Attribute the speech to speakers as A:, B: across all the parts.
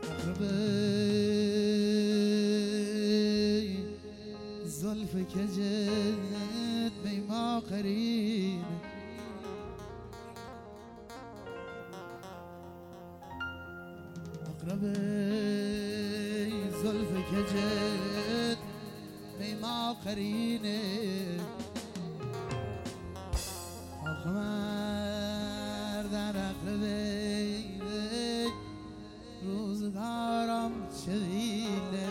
A: زلف کجت بی ما قرین اقرب زلف کجت بی ما قرینه آخه مردن اقرب روزگارم چویله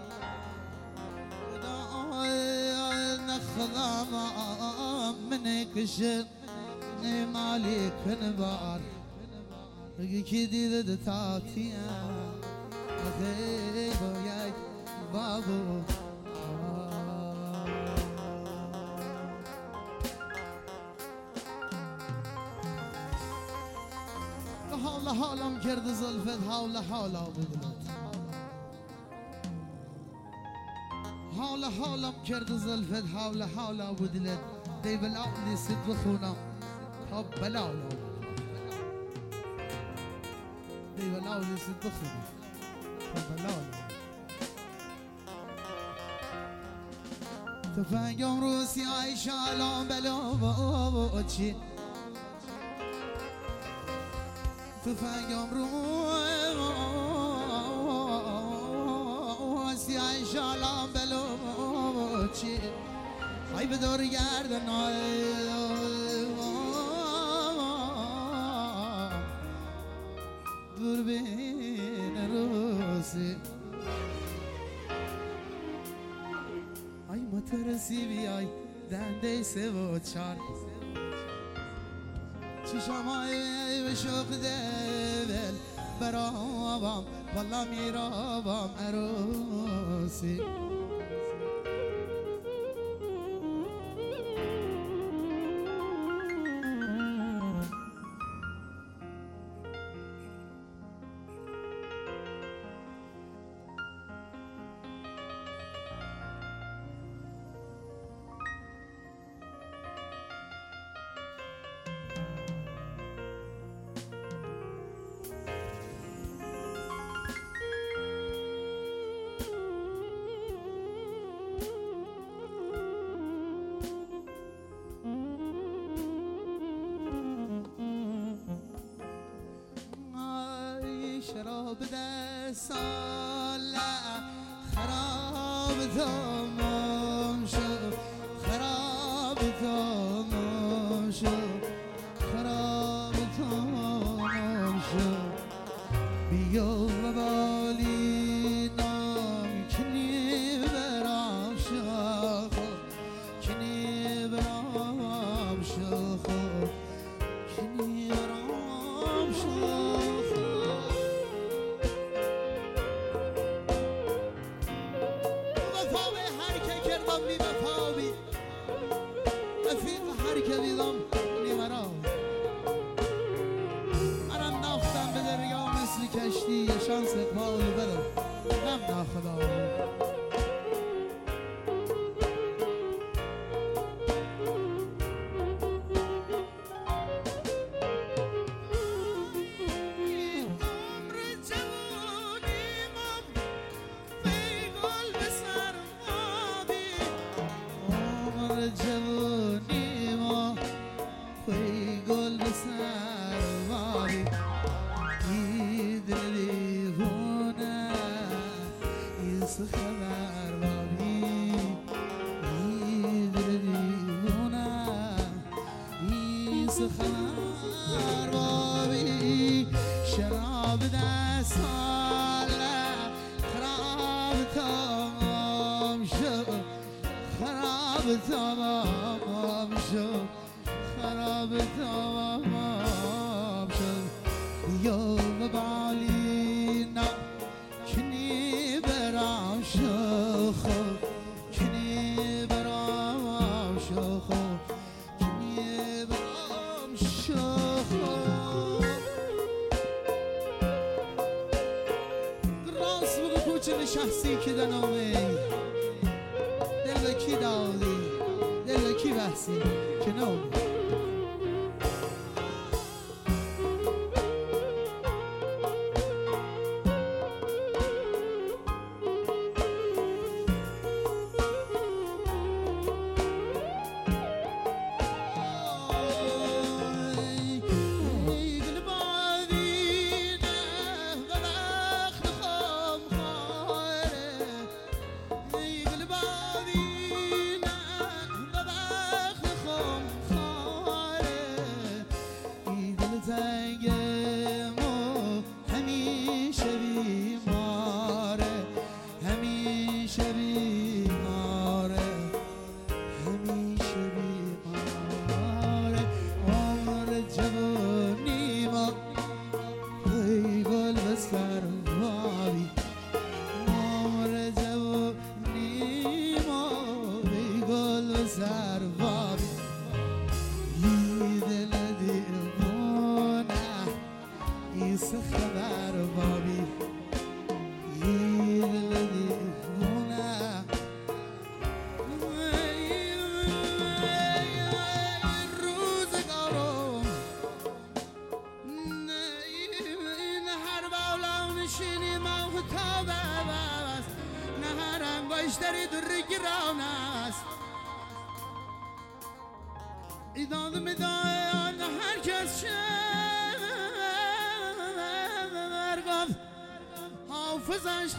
A: خدا من کشت مالی کنبار یکی دیده تاکیم اخی باید بابو حالم کرد زلفت حالا بودلت حالم کرد زلفت حالا بودلت دی بلا لیست بخونم تا بلا دی بلا لیست بخونم تا بلا تفنگم رو سیاهی شالام بلا چی تفنگم رو سیاهی شالام بلا چی ای به دور گردن دوربین روسی ای مترسی بیای دنده 3 و 4 چشمای به شوق دل برام والله میرام عروسی شراب دستاله خراب تمام شد خراب تمام شد خراب تمام شد بیا و بالی نام کنی برام شد کنی برام شد کنی برام شد که دیدم نیمرا من انداختم به دریا مثل کشتی یه شانس اقبال بدم غم ناخدا گل به سر واری ای دل دیوانه ای خبر واری ای دل دیوانه ای خبر واری شراب دستاله خراب تمام شد خراب تمام شد خراب تمام شد یوم بالی نه کنی برام شخ کنی برام شخ کنی برام شخ راست بگو کوچه نشستی که دنامی دل کی دادی دل کی بحثی که نامی نیست خبر بابی روزگارم هر بالا نشینی محتاب است نه رنگ باشتری در گران است ایداد میدان هر کس شمر گفت حافظش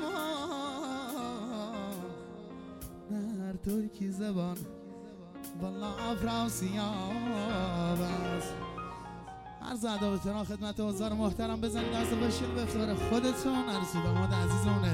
A: خوامان هر ترکی زبان والله افراسیاب است. عرض ادب و احترام خدمت حضار محترم بزنید دست باشید به افتخار خودتون عروسی داماد عزیزونه